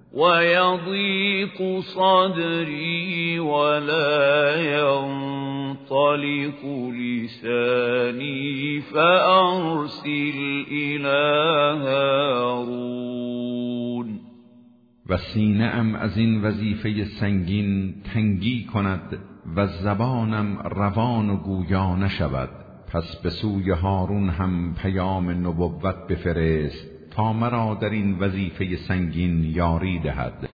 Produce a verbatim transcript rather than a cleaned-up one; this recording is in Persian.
ويضيق صدري ولا ينطلق لساني فأرسل إلى هارون. و سینه ام از این وظیفه سنگین تنگی کند و زبانم روان و گویا نشود. پس به سوی هارون هم پیام نبوت بفرست تا مرا در این وظیفه سنگین یاری دهد.